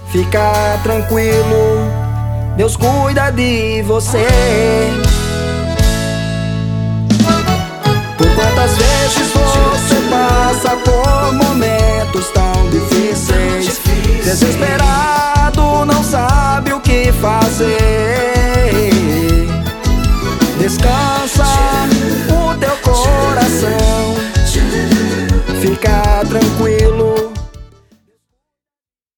Fica tranquilo, Deus cuida de você. Por quantas vezes você passa por momentos tão difíceis, desesperado, não sabe o que fazer.